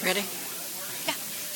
Ready? Yeah.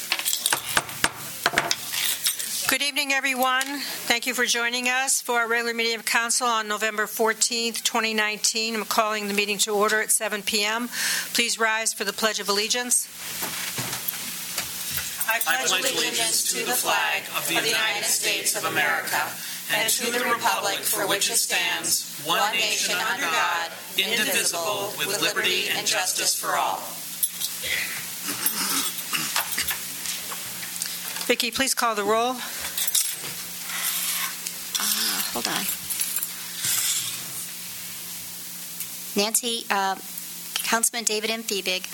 Good evening, everyone. Thank you for joining us for our regular meeting of council on November 14th, 2019. I'm calling the meeting to order at 7 p.m. Please rise for the Pledge of Allegiance. I pledge allegiance to the flag of the United States of America and to the republic for which it stands, one nation under God, indivisible, with liberty and justice for all. Vicki, please call the roll. Hold on. Nancy, Councilman David M. Fiebig.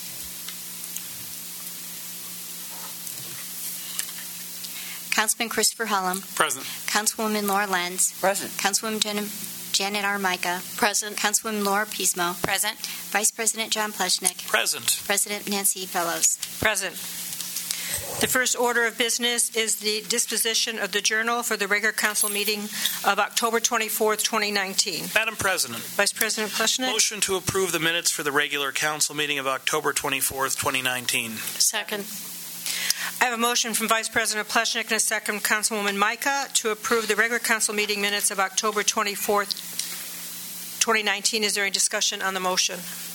Councilman Christopher Hullum. Present. Councilwoman Laura Lenz. Present. Councilwoman Janet R. Micah. Present. Councilwoman Laura Pismo. Present. Vice President John Pleshnick. Present. President Nancy Fellows. Present. The first order of business is the disposition of the journal for the regular council meeting of October 24th, 2019. Madam President. Vice President Pleshnick. Motion to approve the minutes for the regular council meeting of October 24th, 2019. Second. I have a motion from Vice President Pleshnick and a second from Councilwoman Micah to approve the regular council meeting minutes of October 24th, 2019. Is there any discussion on the motion?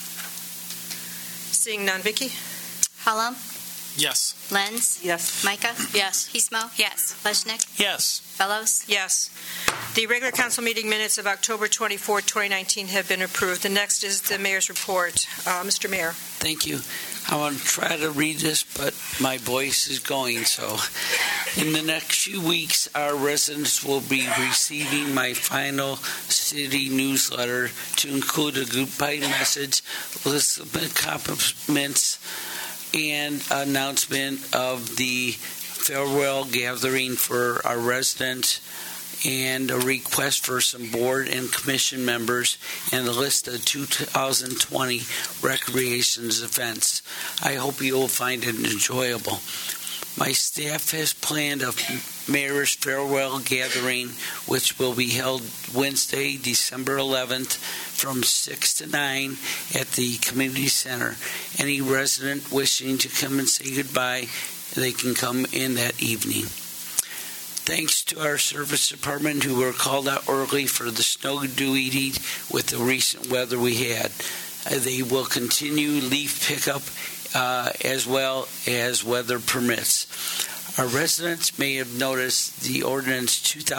Seeing none. Vicki? Hullum. Yes. Lenz. Yes. Micah. Yes. Pismo. Yes. Pleshnick. Yes. Fellows. Yes. The regular council meeting minutes of October 24th, 2019 have been approved. The next is the mayor's report. Mr. Mayor. Thank you. I want to try to read this, but my voice is going, so in the next few weeks, our residents will be receiving my final city newsletter to include a goodbye message, list of accomplishments, and announcement of the farewell gathering for our residents, and a request for some board and commission members, and a list of 2020 recreations events. I hope you will find it enjoyable. My staff has planned a mayor's farewell gathering, which will be held Wednesday, December 11th, from 6 to 9 at the community center. Any resident wishing to come and say goodbye, they can come in that evening. Thanks to our service department who were called out early for the snow duty with the recent weather we had. They will continue leaf pickup as well as weather permits. Our residents may have noticed the ordinance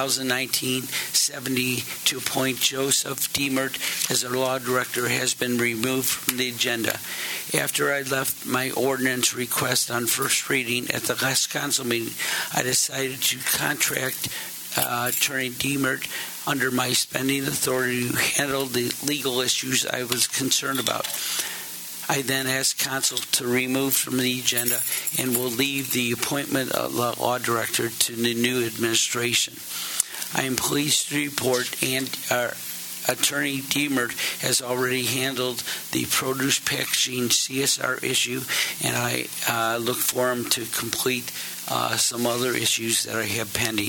2019-70 to appoint Joseph Diemert as our law director has been removed from the agenda. After I left my ordinance request on first reading at the last council meeting, I decided to contract Attorney Diemert under my spending authority to handle the legal issues I was concerned about. I then asked council to remove from the agenda and will leave the appointment of the law director to the new administration. I am pleased to report and our Attorney Diemert has already handled the produce packaging CSR issue, and I look for him to complete some other issues that I have pending.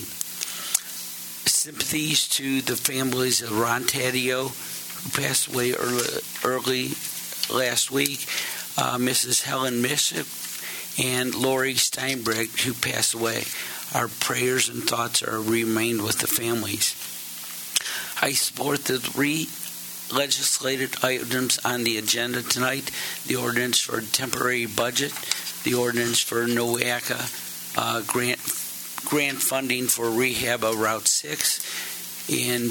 Sympathies to the families of Ron Taddeo, who passed away early last week, Mrs. Helen Miship, and Lori Steinbreg, who passed away. Our prayers and thoughts remain with the families. I support the three legislative items on the agenda tonight: the ordinance for temporary budget, the ordinance for NOACA grant funding for rehab of Route 6 in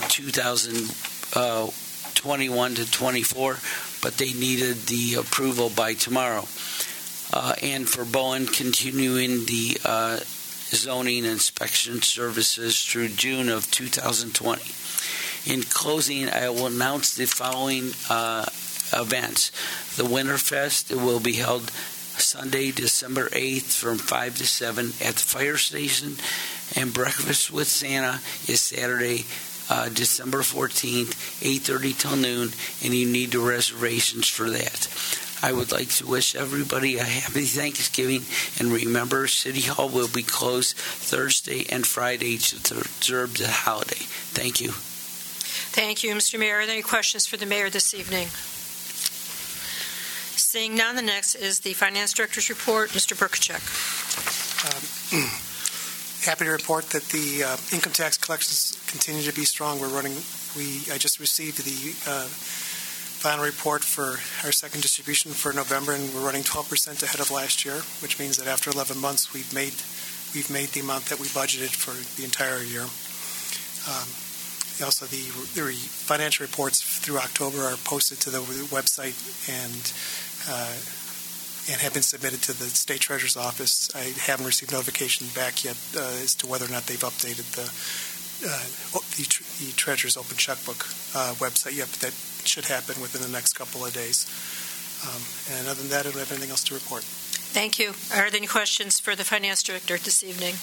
2021 to 24, but they needed the approval by tomorrow. And for Bowen, continuing the zoning inspection services through June of 2020. In closing, I will announce the following events. The Winterfest will be held Sunday, December 8th from 5 to 7 at the fire station, and Breakfast with Santa is Saturday, December 14th, 8:30 till noon, and you need the reservations for that. I would like to wish everybody a happy Thanksgiving, and remember, City Hall will be closed Thursday and Friday to observe the holiday. Thank you. Thank you, Mr. Mayor. Are there any questions for the mayor this evening? Seeing none, the next is the Finance Director's report. Mr. Burkachek. Happy to report that the income tax collections continue to be strong. I just received the final report for our second distribution for November, and we're running 12% ahead of last year, which means that after 11 months, we've made the amount that we budgeted for the entire year. Also, the financial reports through October are posted to the website and have been submitted to the State Treasurer's Office. I haven't received notification back yet as to whether or not they've updated the Treasurer's Open Checkbook website yet, but that should happen within the next couple of days. And other than that, I don't have anything else to report. Thank you. Are there any questions for the Finance Director this evening?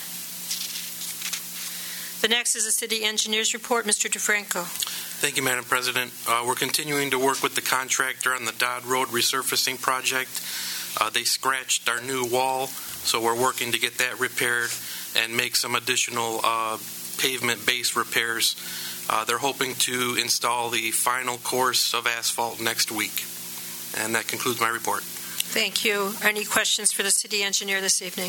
The next is the City Engineer's report. Mr. DeFranco. Thank you, Madam President. We're continuing to work with the contractor on the Dodd Road resurfacing project. They scratched our new wall, so we're working to get that repaired and make some additional pavement base repairs. They're hoping to install the final course of asphalt next week. And that concludes my report. Thank you. Any questions for the City Engineer this evening?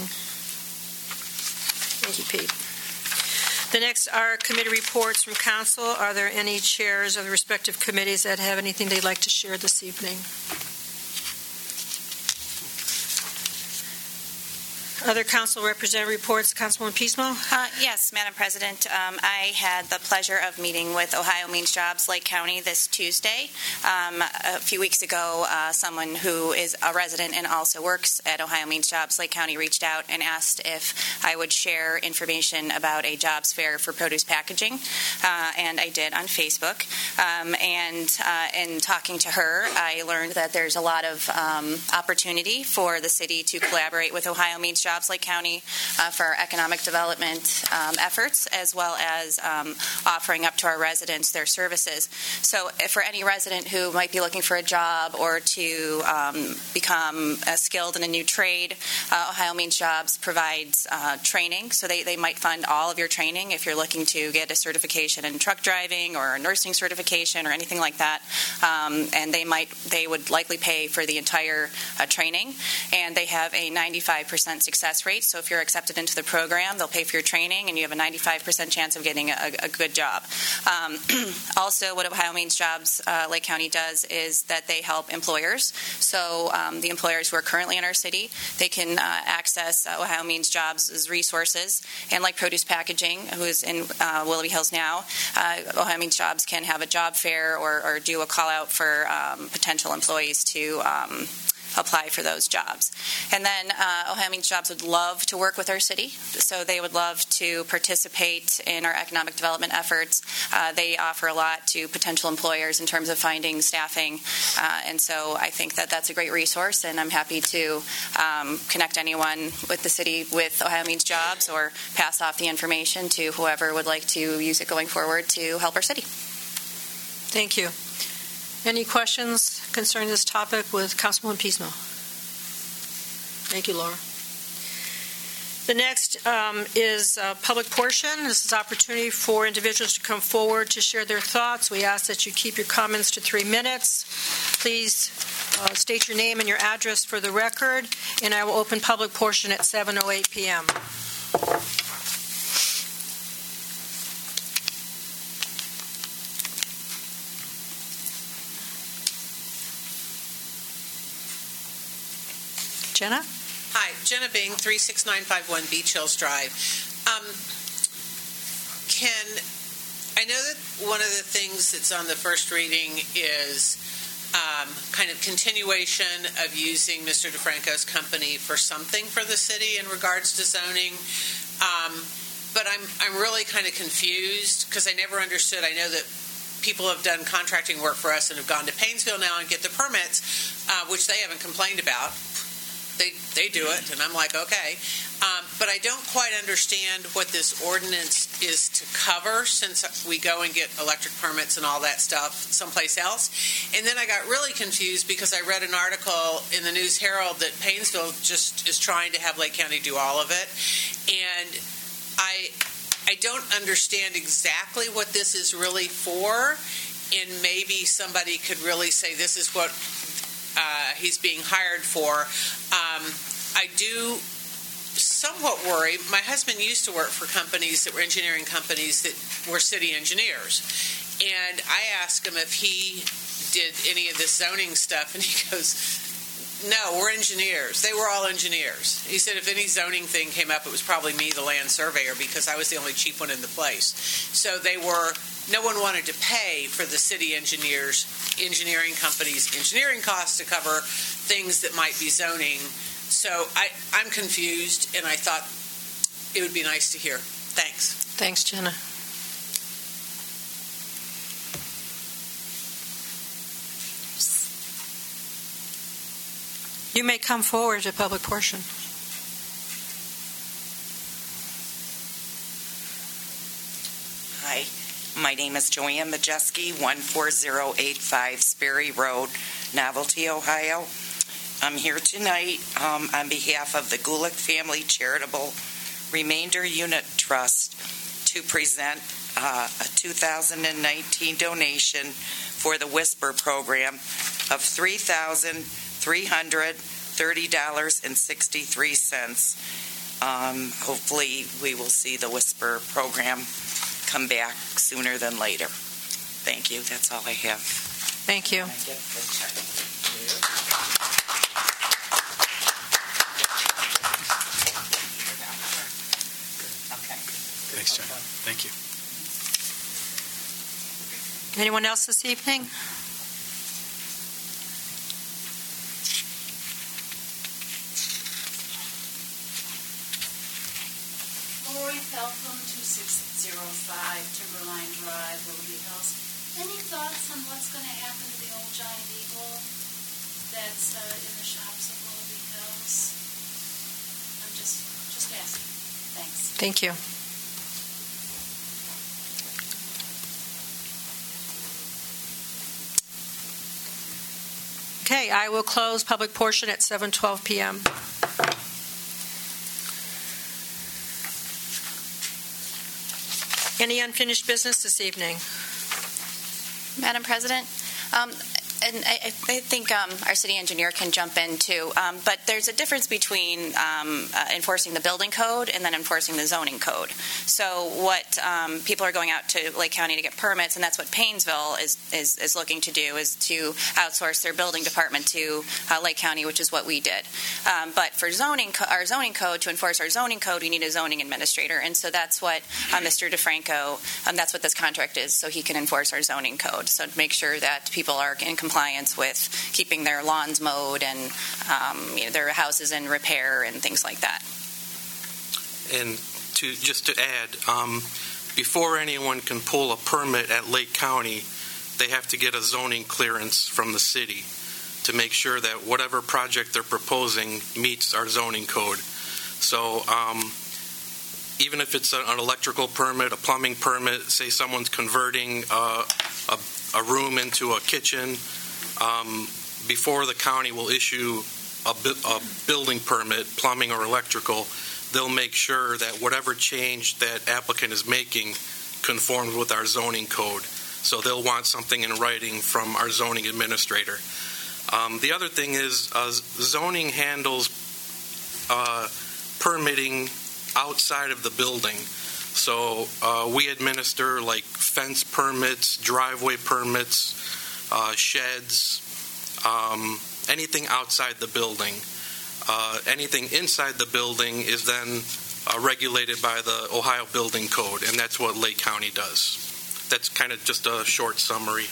Thank you, Pete. The next are committee reports from Council. Are there any chairs of the respective committees that have anything they'd like to share this evening? Other council representative reports. Councilwoman Pismo? Yes, Madam President. I had the pleasure of meeting with Ohio Means Jobs Lake County this Tuesday. A few weeks ago, someone who is a resident and also works at Ohio Means Jobs Lake County reached out and asked if I would share information about a jobs fair for produce packaging, and I did on Facebook. And in talking to her, I learned that there's a lot of opportunity for the city to collaborate with Ohio Means Jobs Lake County for our economic development efforts, as well as offering up to our residents their services. So for any resident who might be looking for a job or to become skilled in a new trade, Ohio Means Jobs provides training. So they might fund all of your training if you're looking to get a certification in truck driving or a nursing certification or anything like that. And they would likely pay for the entire training. And they have a 95% success rate. So if you're accepted into the program, they'll pay for your training, and you have a 95% chance of getting a good job. Also, what Ohio Means Jobs Lake County does is that they help employers. So the employers who are currently in our city, they can access Ohio Means Jobs' resources. And like Produce Packaging, who is in Willoughby Hills now, Ohio Means Jobs can have a job fair or do a call out for potential employees to apply for those jobs. And then Ohio Means Jobs would love to work with our city, so they would love to participate in our economic development efforts. They offer a lot to potential employers in terms of finding staffing, and so I think that that's a great resource, and I'm happy to connect anyone with the city with Ohio Means Jobs or pass off the information to whoever would like to use it going forward to help our city. Thank you. Any questions concerning this topic with Councilwoman Pismo? Thank you, Laura. The next is a public portion. This is an opportunity for individuals to come forward to share their thoughts. We ask that you keep your comments to 3 minutes. Please state your name and your address for the record, and I will open public portion at 7:08 p.m. Jenna? Hi, Jenna Bing, 36951 Beach Hills Drive. I know that one of the things that's on the first reading is kind of continuation of using Mr. DeFranco's company for something for the city in regards to zoning. But I'm really kind of confused because I never understood. I know that people have done contracting work for us and have gone to Paynesville now and get the permits, which they haven't complained about. They do it, and I'm like, okay. But I don't quite understand what this ordinance is to cover since we go and get electric permits and all that stuff someplace else. And then I got really confused because I read an article in the News Herald that Paynesville just is trying to have Lake County do all of it. And I don't understand exactly what this is really for, and maybe somebody could really say this is what he's being hired for. I do somewhat worry. My husband used to work for companies that were engineering companies that were city engineers. And I asked him if he did any of this zoning stuff, and he goes, no, we're engineers. They were all engineers. He said if any zoning thing came up, it was probably me, the land surveyor, because I was the only cheap one in the place. So no one wanted to pay for the city engineers, engineering companies, engineering costs to cover things that might be zoning. So I'm confused, and I thought it would be nice to hear. Thanks. Thanks, Jenna. You may come forward to public portion. Hi, my name is Joanne Majeski, 14085 Sperry Road, Novelty, Ohio. I'm here tonight on behalf of the Gulick Family Charitable Remainder Unit Trust to present a 2019 donation for the Whisper program of $3,330.63. Hopefully we will see the Whisper program come back sooner than later. Thank you. That's all I have. Thank you. Thanks, John. Thank you. Anyone else this evening? Lori Felcom, 2605 Timberline Drive, Willoughby Hills. Any thoughts on what's going to happen to the old giant eagle that's in the shops of Willoughby Hills? I'm just asking. Thanks. Thank you. Okay, I will close public portion at 7:12 p.m. Any unfinished business this evening? Madam President, and I think our city engineer can jump in too, but there's a difference between enforcing the building code and then enforcing the zoning code. So what people are going out to Lake County to get permits, and that's what Paynesville is looking to do, is to outsource their building department to Lake County, which is what we did. But for our zoning code, to enforce our zoning code, we need a zoning administrator, and so that's what Mr. DeFranco, that's what this contract is, so he can enforce our zoning code. So to make sure that people are in compliance with keeping their lawns mowed and their houses in repair and things like that. And just to add, before anyone can pull a permit at Lake County, they have to get a zoning clearance from the city to make sure that whatever project they're proposing meets our zoning code. So even if it's an electrical permit, a plumbing permit, say someone's converting a room into a kitchen, before the county will issue a building permit, plumbing or electrical, they'll make sure that whatever change that applicant is making conforms with our zoning code. So they'll want something in writing from our zoning administrator. The other thing is zoning handles permitting outside of the building. So we administer like fence permits, driveway permits, sheds, anything outside the building. Anything inside the building is then regulated by the Ohio Building Code, and that's what Lake County does. That's kind of just a short summary.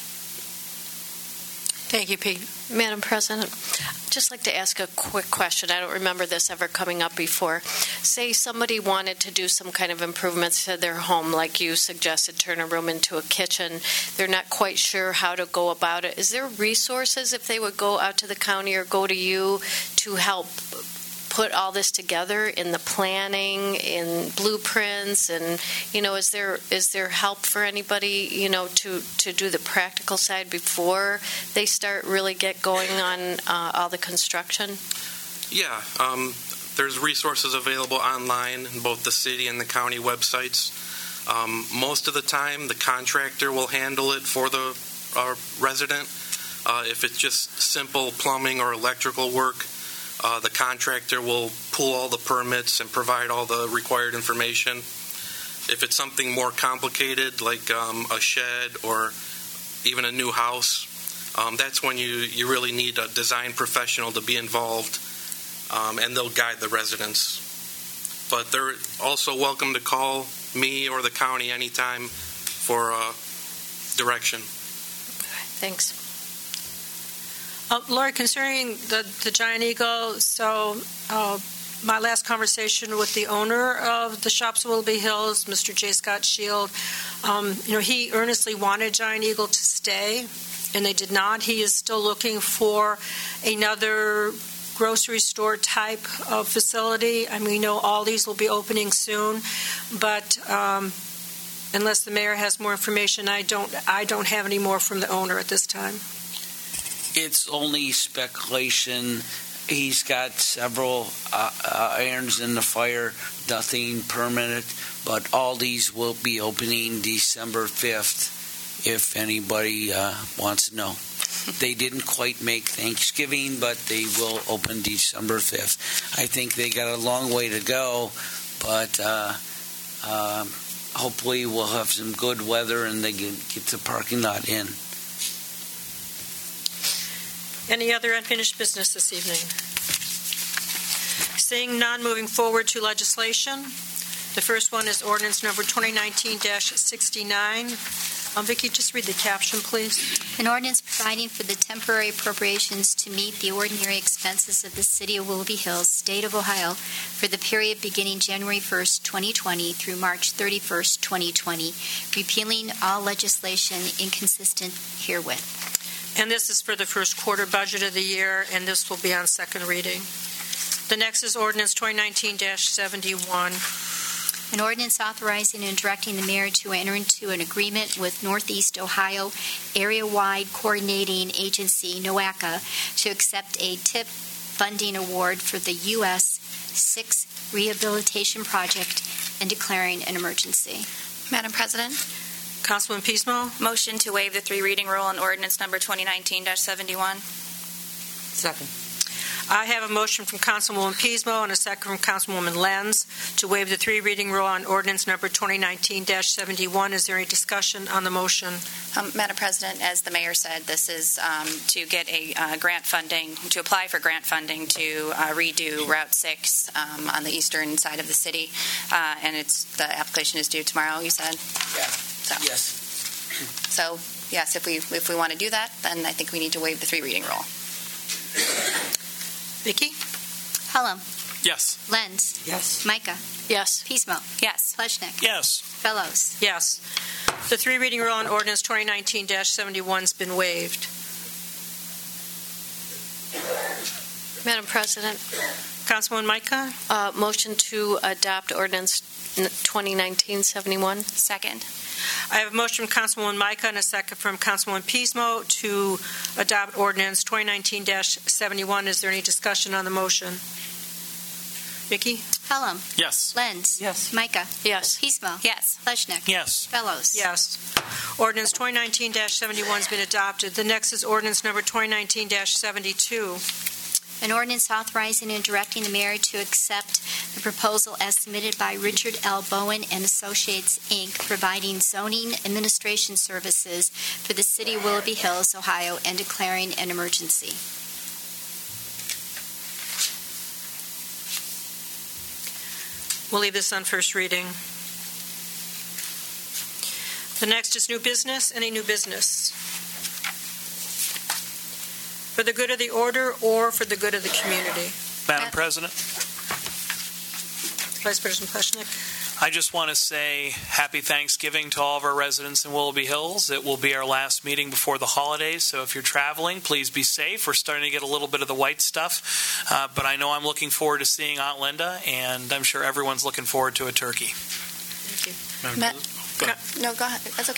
Thank you, Pete. Madam President, I'd just like to ask a quick question. I don't remember this ever coming up before. Say somebody wanted to do some kind of improvements to their home, like you suggested, turn a room into a kitchen. They're not quite sure how to go about it. Is there resources if they would go out to the county or go to you to help put all this together in the planning, in blueprints, and is there help for anybody to do the practical side before they start really get going on all the construction? Yeah, there's resources available online in both the city and the county websites. Most of the time, the contractor will handle it for the resident. If it's just simple plumbing or electrical work, the contractor will pull all the permits and provide all the required information. If it's something more complicated, like a shed or even a new house, that's when you really need a design professional to be involved, and they'll guide the residents. But they're also welcome to call me or the county anytime for direction. Thanks. Lori, concerning the Giant Eagle, so my last conversation with the owner of the Shops Willoughby Hills, Mr. J. Scott Shield, he earnestly wanted Giant Eagle to stay, and they did not. He is still looking for another grocery store type of facility. I mean, we know all these will be opening soon, but unless the mayor has more information, I don't have any more from the owner at this time. It's only speculation. He's got several irons in the fire, nothing permanent, but Aldi's will be opening December 5th, if anybody wants to know. They didn't quite make Thanksgiving, but they will open December 5th. I think they got a long way to go, but hopefully we'll have some good weather and they can get the parking lot in. Any other unfinished business this evening? Seeing none, moving forward to legislation. The first one is ordinance number 2019-69. Vicki, just read the caption, please. An ordinance providing for the temporary appropriations to meet the ordinary expenses of the City of Willoughby Hills, State of Ohio, for the period beginning January 1st, 2020 through March 31st, 2020, repealing all legislation inconsistent herewith. And this is for the first quarter budget of the year, and this will be on second reading. The next is ordinance 2019-71. An ordinance authorizing and directing the mayor to enter into an agreement with Northeast Ohio Area-Wide Coordinating Agency, NOACA, to accept a TIP funding award for the U.S. 6 Rehabilitation Project and declaring an emergency. Madam President, Councilman Pismo. motion to waive the 3-reading rule on ordinance number 2019-71. Second. I have a motion from Councilwoman Pismo and a second from Councilwoman Lenz to waive the 3-reading rule on ordinance number 2019-71. Is there any discussion on the motion? Madam President, as the mayor said, this is to get a grant funding, to apply for grant funding to redo Route 6 on the eastern side of the city, and the application is due tomorrow, you said? Yeah. So. Yes. So, yes, if we want to do that, then I think we need to waive the 3-reading rule. Vicki? Hullum. Yes. Lenz. Yes. Micah. Yes. Pismo. Yes. Pleshnik. Yes. Fellows. Yes. The 3-reading rule on ordinance 2019-71 has been waived. Madam President, Councilwoman Micah? motion to adopt ordinance 2019-71. Second. I have a motion from Councilwoman Micah and a second from Councilwoman Pismo to adopt ordinance 2019-71. Is there any discussion on the motion? Vicki? Hullum. Yes. Lenz. Yes. Micah. Yes. Pismo. Yes. Pleshnik. Yes. Fellows. Yes. Ordinance 2019-71 has been adopted. The next is ordinance number 2019-72. An ordinance authorizing and directing the mayor to accept the proposal as submitted by Richard L. Bowen and Associates, Inc., providing zoning administration services for the City of Willoughby Hills, Ohio, and declaring an emergency. We'll leave this on first reading. The next is new business. Any new business? For the good of the order or for the good of the community? Madam President, Vice President Pleshnik. I just want to say happy Thanksgiving to all of our residents in Willoughby Hills. It will be our last meeting before the holidays, so if you're traveling, please be safe. We're starting to get a little bit of the white stuff, but I know I'm looking forward to seeing Aunt Linda, and I'm sure everyone's looking forward to a turkey. Thank you. Madam President? Go ahead. No, go ahead. That's okay.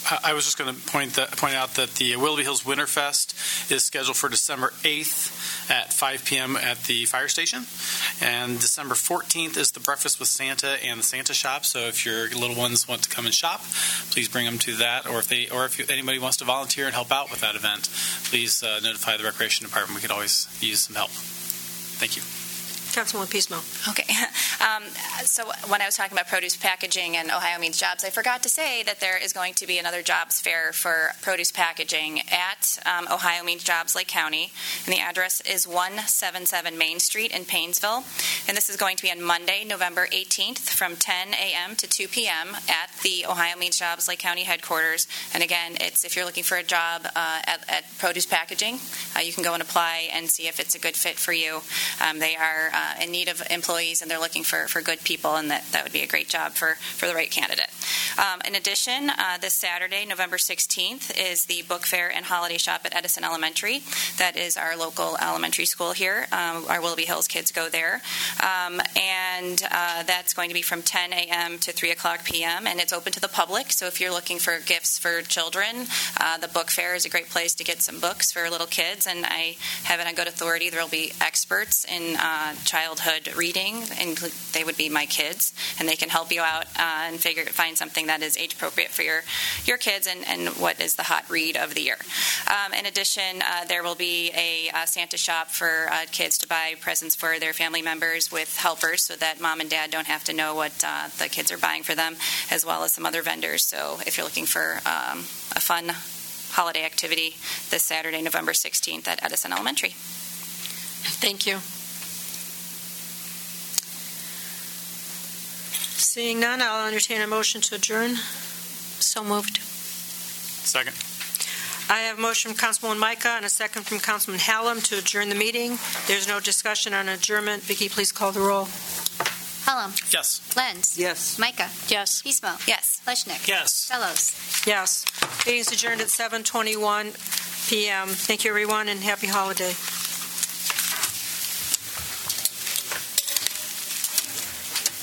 I was just going to point out that the Willoughby Hills Winterfest is scheduled for December 8th at 5 p.m. at the fire station. And December 14th is the Breakfast with Santa and the Santa Shop. So if your little ones want to come and shop, please bring them to that. Or if anybody wants to volunteer and help out with that event, please notify the Recreation Department. We could always use some help. Thank you. Councilwoman Pismo. Okay. So when I was talking about produce packaging and Ohio Means Jobs, I forgot to say that there is going to be another jobs fair for produce packaging at Ohio Means Jobs, Lake County. And the address is 177 Main Street in Paynesville. And this is going to be on Monday, November 18th from 10 a.m. to 2 p.m. at the Ohio Means Jobs, Lake County headquarters. And again, it's if you're looking for a job at produce packaging, you can go and apply and see if it's a good fit for you. They are in need of employees, and they're looking for good people, and that would be a great job for the right candidate. In addition, this Saturday, November 16th, is the book fair and holiday shop at Edison Elementary. That is our local elementary school here. Our Willoughby Hills kids go there. And that's going to be from 10 a.m. to 3 o'clock p.m., and it's open to the public. So if you're looking for gifts for children, the book fair is a great place to get some books for little kids, and I have it on good authority. There will be experts in childhood reading, and they would be my kids, and they can help you out and find something that is age appropriate for your kids and what is the hot read of the year. In addition, there will be a Santa shop for kids to buy presents for their family members with helpers, so that mom and dad don't have to know what the kids are buying for them, as well as some other vendors. So if you're looking for a fun holiday activity this Saturday, November 16th at Edison Elementary. Thank you. Seeing none, I'll entertain a motion to adjourn. So moved. Second. I have a motion from Councilwoman Micah and a second from Councilman Hallam to adjourn the meeting. There's no discussion on adjournment. Vicki, please call the roll. Hallam. Yes. Lenz. Yes. Micah. Yes. Pismo. Yes. Leshnick. Yes. Fellows. Yes. Meeting is adjourned at 7:21 p.m. Thank you, everyone, and happy holiday.